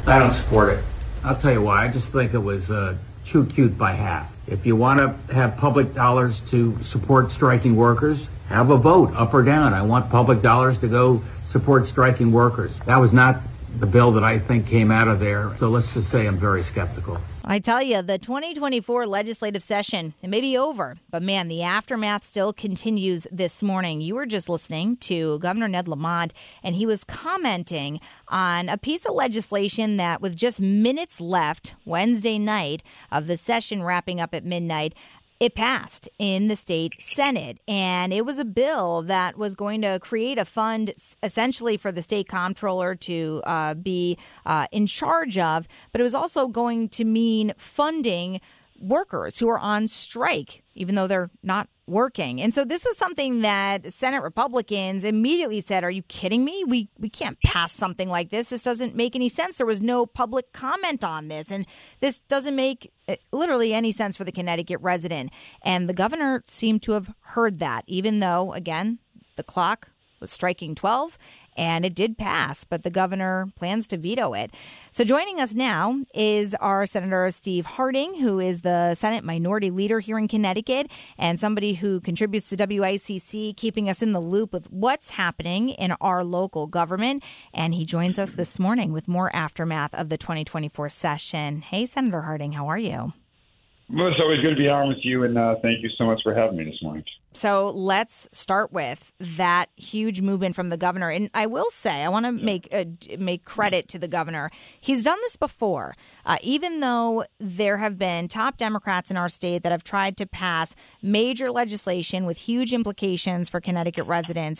I don't support it. I'll tell you why. I just think it was too cute by half. If you want to have public dollars to support striking workers, have a vote up or down. I want public dollars to go support striking workers. That was not the bill that I think came out of there. So let's just say I'm very skeptical. I tell you, the 2024 legislative session, it may be over, but man, the aftermath still continues this morning. You were just listening to Governor Ned Lamont, and he was commenting on a piece of legislation that, with just minutes left Wednesday night of the session wrapping up at midnight, it passed in the state Senate, and it was a bill that was going to create a fund essentially for the state comptroller to be in charge of, but it was also going to mean funding workers who are on strike, even though they're not working. And so this was something that Senate Republicans immediately said, are you kidding me? We can't pass something like this. This doesn't make any sense. There was no public comment on this. And this doesn't make literally any sense for the Connecticut resident. And the governor seemed to have heard that, even though, again, the clock was striking 12. And it did pass, but the governor plans to veto it. So joining us now is our Senator Steve Harding, who is the Senate Minority Leader here in Connecticut and somebody who contributes to WICC, keeping us in the loop with what's happening in our local government. And he joins us this morning with more aftermath of the 2024 session. Hey, Senator Harding, how are you? Well, it's always good to be on with you, and thank you so much for having me this morning. So let's start with that huge movement from the governor. And I will say, I want to make credit to the governor. He's done this before, even though there have been top Democrats in our state that have tried to pass major legislation with huge implications for Connecticut residents.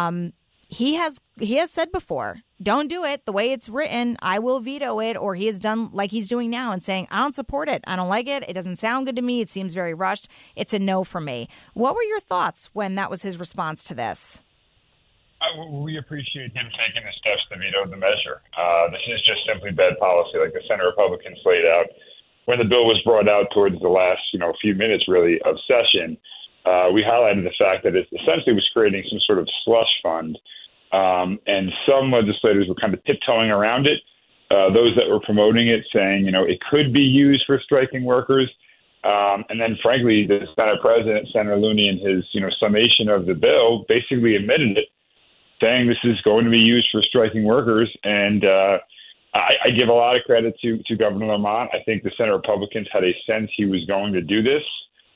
He has said before, don't do it the way it's written. I will veto it. Or he has done like he's doing now and saying, I don't support it. I don't like it. It doesn't sound good to me. It seems very rushed. It's a no for me. What were your thoughts when that was his response to this? We appreciate him taking the steps to veto the measure. This is just simply bad policy, like the Senate Republicans laid out. When the bill was brought out towards the last, few minutes, really, of session, we highlighted the fact that it essentially was creating some sort of slush fund. And some legislators were kind of tiptoeing around it. Those that were promoting it saying, it could be used for striking workers. And then, frankly, the Senate President, Senator Looney, in his, summation of the bill, basically admitted it, saying this is going to be used for striking workers. And I give a lot of credit to Governor Lamont. I think the Senate Republicans had a sense he was going to do this.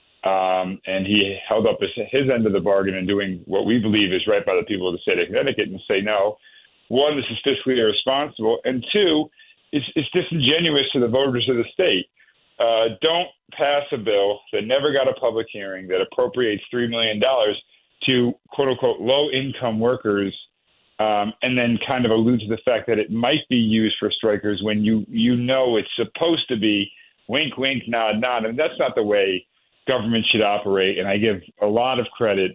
And he held up his end of the bargain in doing what we believe is right by the people of the state of Connecticut and say, no, one, this is fiscally irresponsible, and two, it's disingenuous to the voters of the state. Don't pass a bill that never got a public hearing that appropriates $3 million to, quote unquote, low-income workers, and then kind of allude to the fact that it might be used for strikers when you know it's supposed to be wink, wink, nod, nod. And that's not the way government should operate, and I give a lot of credit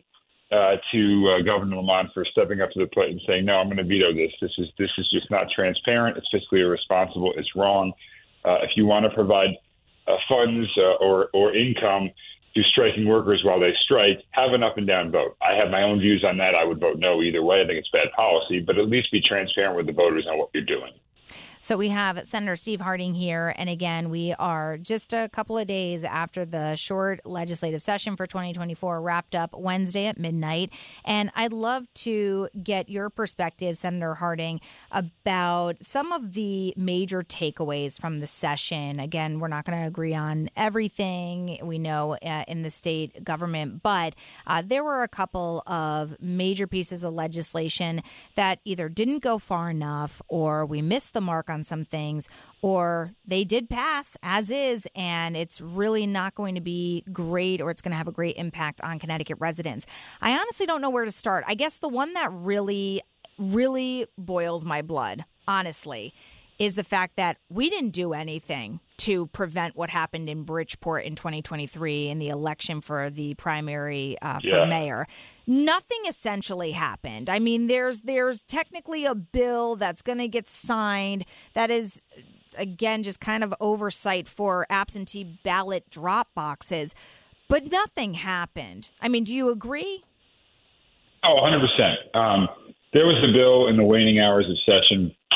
to Governor Lamont for stepping up to the plate and saying, "No, I'm going to veto this. This is just not transparent. It's fiscally irresponsible. It's wrong. If you want to provide funds or income to striking workers while they strike, have an up and down vote." I have my own views on that. I would vote no either way. I think it's bad policy, but at least be transparent with the voters on what you're doing. So we have Senator Steve Harding here. And again, we are just a couple of days after the short legislative session for 2024 wrapped up Wednesday at midnight. And I'd love to get your perspective, Senator Harding, about some of the major takeaways from the session. Again, we're not going to agree on everything we know in the state government, but there were a couple of major pieces of legislation that either didn't go far enough or we missed the mark on some things, or they did pass as is, and it's really not going to be great, or it's going to have a great impact on Connecticut residents. I honestly don't know where to start. I guess the one that really, really boils my blood, honestly, is the fact that we didn't do anything to prevent what happened in Bridgeport in 2023 in the election for the primary for mayor. Nothing essentially happened. I mean, there's technically a bill that's going to get signed that is, again, just kind of oversight for absentee ballot drop boxes, but nothing happened. I mean, do you agree? Oh, 100%. There was a bill in the waning hours of session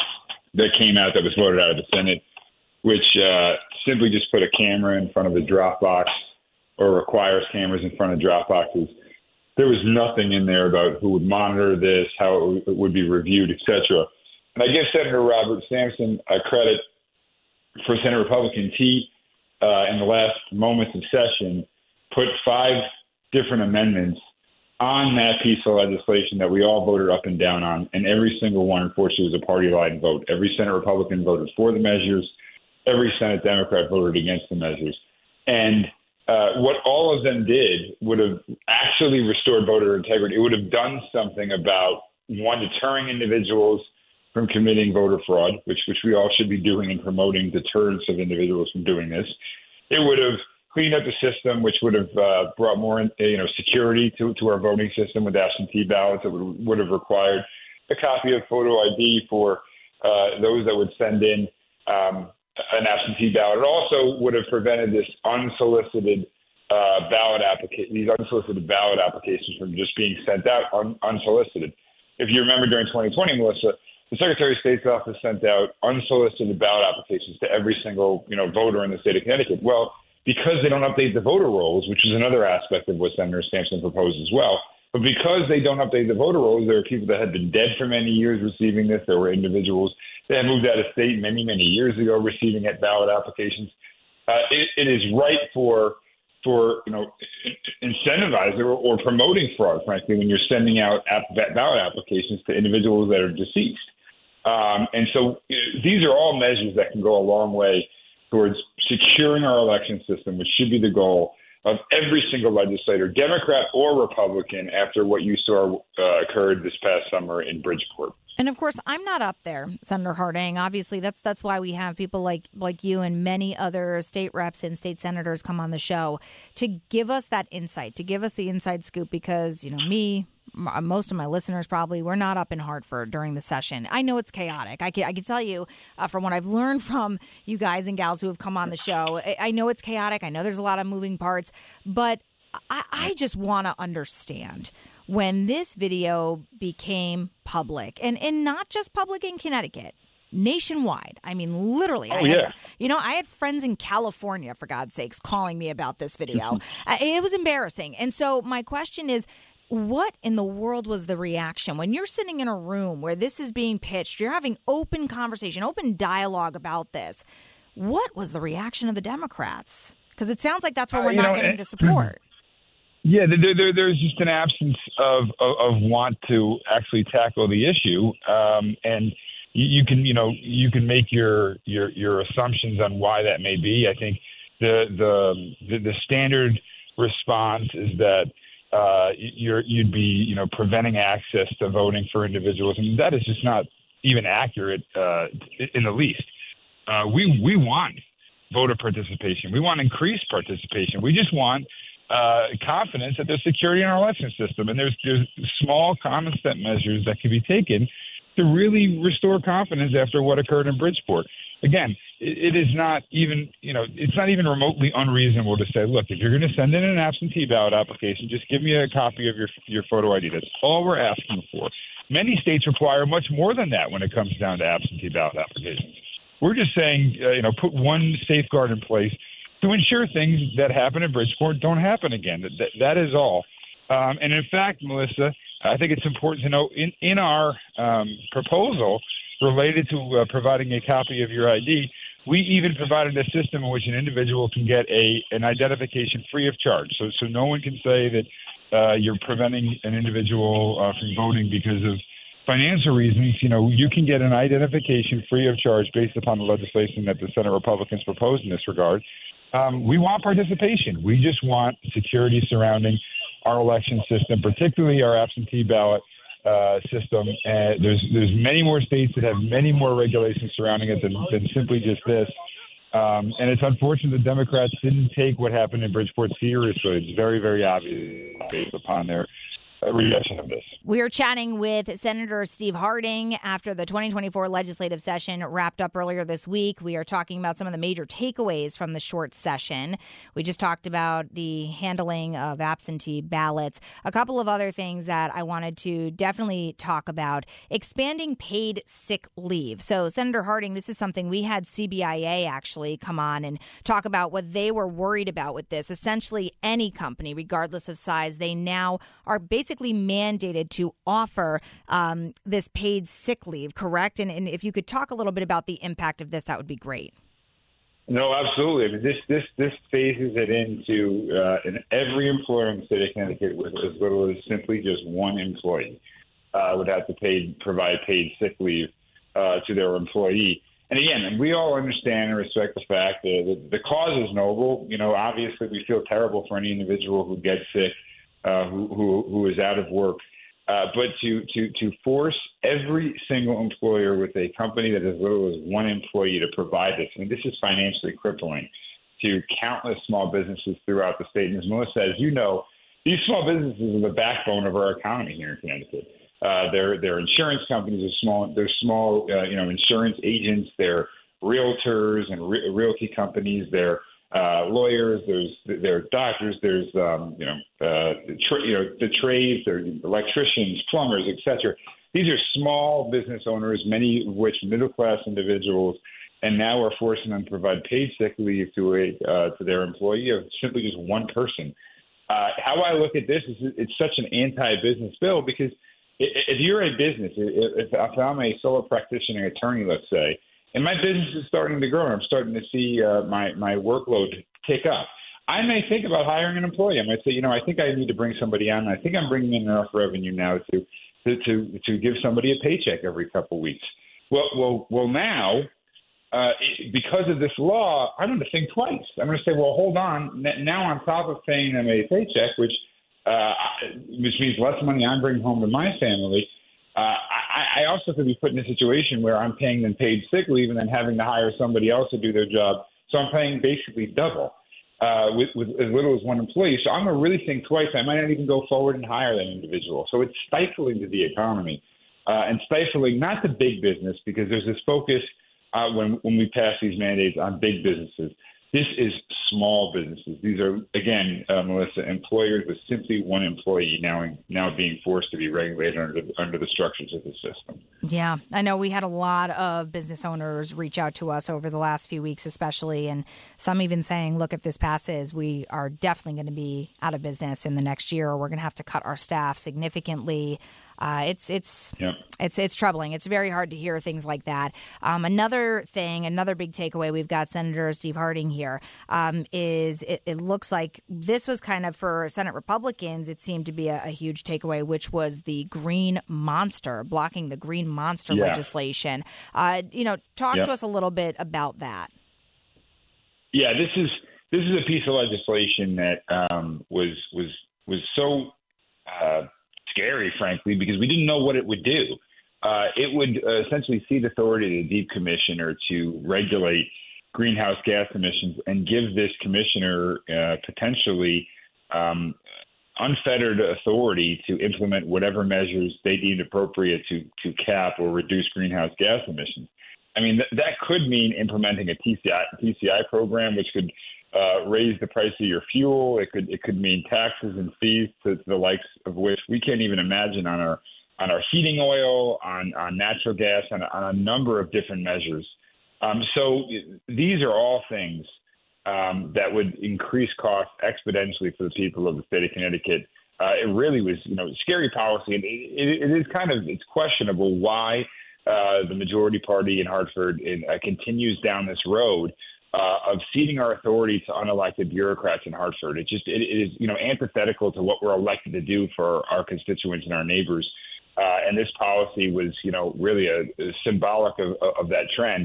that came out that was voted out of the Senate, which simply just put a camera in front of a drop box or requires cameras in front of drop boxes. There was nothing in there about who would monitor this, how it would be reviewed, etc. And I give Senator Robert Sampson credit for Senate Republicans. He, in the last moments of session, put 5 different amendments on that piece of legislation that we all voted up and down on, and every single one, unfortunately, was a party line vote. Every Senate Republican voted for the measures. Every Senate Democrat voted against the measures. And what all of them did would have actually restored voter integrity. It would have done something about, one, deterring individuals from committing voter fraud, which we all should be doing and promoting deterrence of individuals from doing this. It would have cleaned up the system, which would have brought more security to our voting system with absentee ballots. It would have required a copy of photo ID for those that would send in an absentee ballot. It also would have prevented this unsolicited these unsolicited ballot applications from just being sent out unsolicited. If you remember during 2020, Melissa, the Secretary of State's office sent out unsolicited ballot applications to every single voter in the state of Connecticut. Well, because they don't update the voter rolls, which is another aspect of what Senator Sampson proposed as well, but because they don't update the voter rolls, there are people that had been dead for many years receiving this. There were individuals that had moved out of state many, many years ago receiving ballot applications. It is right for incentivizing or promoting fraud, frankly, when you're sending out ballot applications to individuals that are deceased. And so these are all measures that can go a long way towards securing our election system, which should be the goal of every single legislator, Democrat or Republican, after what you saw occurred this past summer in Bridgeport. And of course, I'm not up there, Senator Harding. Obviously, that's why we have people like you and many other state reps and state senators come on the show to give us that insight, to give us the inside scoop, because, most of my listeners probably were not up in Hartford during the session. I know it's chaotic. I can tell you from what I've learned from you guys and gals who have come on the show, I know it's chaotic. I know there's a lot of moving parts, but I just want to understand when this video became public, and not just public in Connecticut, nationwide. I mean, literally. I had friends in California, for God's sakes, calling me about this video. It was embarrassing. And so my question is, what in the world was the reaction when you're sitting in a room where this is being pitched, you're having open conversation, open dialogue about this? What was the reaction of the Democrats? Because it sounds like that's where we're not getting the support. Yeah, there's just an absence of want to actually tackle the issue, and you can make your assumptions on why that may be. I think the standard response is that you'd be preventing access to voting for individuals, and that is just not even accurate in the least. We want voter participation. We want increased participation. We just want confidence that there's security in our election system, and there's small common sense measures that can be taken to really restore confidence after what occurred in Bridgeport. Again, it is not even it's not even remotely unreasonable to say, look, if you're going to send in an absentee ballot application, just give me a copy of your photo ID. That's all we're asking for. Many states require much more than that when it comes down to absentee ballot applications. We're just saying, put one safeguard in place to ensure things that happen in Bridgeport don't happen again. That is all. And in fact, Melissa, I think it's important to know in our proposal related to providing a copy of your ID, we even provided a system in which an individual can get an identification free of charge. So no one can say that you're preventing an individual from voting because of financial reasons. You can get an identification free of charge based upon the legislation that the Senate Republicans proposed in this regard. We want participation. We just want security surrounding our election system, particularly our absentee ballot system. And there's many more states that have many more regulations surrounding it than simply just this. And it's unfortunate the Democrats didn't take what happened in Bridgeport seriously. It's very, very obvious based upon their reaction of this. We are chatting with Senator Steve Harding after the 2024 legislative session wrapped up earlier this week. We are talking about some of the major takeaways from the short session. We just talked about the handling of absentee ballots. A couple of other things that I wanted to definitely talk about. Expanding paid sick leave. So, Senator Harding, this is something we had CBIA actually come on and talk about what they were worried about with this. Essentially, any company, regardless of size, they now are basically mandated to offer this paid sick leave, correct? And if you could talk a little bit about the impact of this, that would be great. No, absolutely. I mean, this phases it into in every employer in the state of Connecticut with as little as simply just one employee would have to provide paid sick leave to their employee. And again, we all understand and respect the fact that the cause is noble. You know, obviously, we feel terrible for any individual who gets sick, who is out of work. But to force every single employer with a company that has as little as one employee to provide this, I mean, this is financially crippling to countless small businesses throughout the state. And as Melissa, as you know, these small businesses are the backbone of our economy here in Connecticut. They're insurance companies. They're small, insurance agents. They're realtors and realty companies. They're lawyers, there are doctors, there's the trades, there's electricians, plumbers, etc. These are small business owners, many of which middle-class individuals, and now we're forcing them to provide paid sick leave to their employee of simply just one person. How I look at this is it's such an anti-business bill because if you're a business, if I'm a solo practitioner attorney, let's say, and my business is starting to grow, and I'm starting to see my workload tick up, I may think about hiring an employee. I might say, I think I need to bring somebody on. I think I'm bringing in enough revenue now to give somebody a paycheck every couple of weeks. Well, now, because of this law, I'm going to think twice. I'm going to say, well, hold on. Now, on top of paying them a paycheck, which means less money I'm bringing home to my family, I also could be put in a situation where I'm paying them paid sick leave and then having to hire somebody else to do their job. So I'm paying basically double with as little as one employee. So I'm going to really think twice. I might not even go forward and hire that individual. So it's stifling to the economy and stifling not to big business because there's this focus when we pass these mandates on big businesses. This is small businesses. These are, again, Melissa, employers with simply one employee now being forced to be regulated under the structures of the system. Yeah, I know we had a lot of business owners reach out to us over the last few weeks especially, and some even saying, look, if this passes, we are definitely going to be out of business in the next year, or we're going to have to cut our staff significantly. It's troubling. It's very hard to hear things like that. Another big takeaway, we've got Senator Steve Harding here, is it looks like this was kind of for Senate Republicans, it seemed to be a huge takeaway, which was the Green Monster, blocking the Green Monster legislation. Talk to us a little bit about that. Yeah, this is a piece of legislation that was so scary, frankly, because we didn't know what it would do. It would essentially cede authority to the Deep Commissioner to regulate greenhouse gas emissions and give this commissioner potentially unfettered authority to implement whatever measures they deemed appropriate to cap or reduce greenhouse gas emissions. I mean, that could mean implementing a TCI program, which could raise the price of your fuel. It could mean taxes and fees to the likes of which we can't even imagine on our heating oil, on natural gas, on a number of different measures. So these are all things that would increase costs exponentially for the people of the state of Connecticut. It really was, scary policy, and it's questionable why the majority party in Hartford continues down this road of ceding our authority to unelected bureaucrats in Hartford. It is antithetical to what we're elected to do for our constituents and our neighbors. And this policy was, really a symbolic of that trend.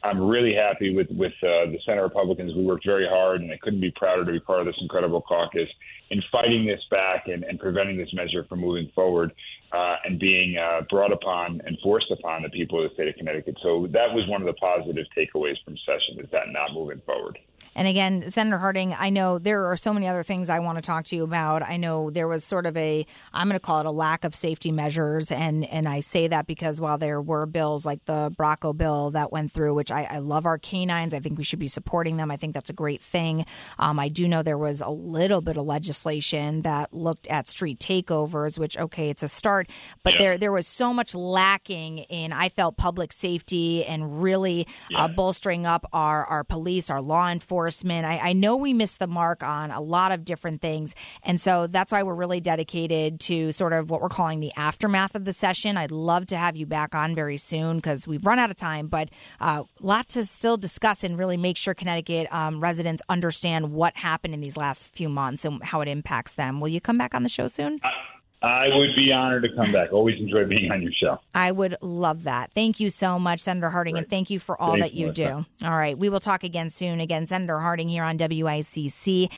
I'm really happy with the Senate Republicans. We worked very hard, and I couldn't be prouder to be part of this incredible caucus in fighting this back and preventing this measure from moving forward and being brought upon and forced upon the people of the state of Connecticut. So that was one of the positive takeaways from session, is that not moving forward. And again, Senator Harding, I know there are so many other things I want to talk to you about. I know there was sort of I'm going to call it a lack of safety measures. And I say that because while there were bills like the Bracco bill that went through, which I love our canines, I think we should be supporting them. I think that's a great thing. I do know there was a little bit of legislation that looked at street takeovers, which, okay, it's a start. But there was so much lacking in, I felt, public safety and really bolstering up our police, our law enforcement. I know we missed the mark on a lot of different things. And so that's why we're really dedicated to sort of what we're calling the aftermath of the session. I'd love to have you back on very soon because we've run out of time, but a lot to still discuss and really make sure Connecticut residents understand what happened in these last few months and how it impacts them. Will you come back on the show soon? I would be honored to come back. Always enjoy being on your show. I would love that. Thank you so much, Senator Harding, and thank you for all that you do. All right. We will talk again soon. Again, Senator Harding here on WICC.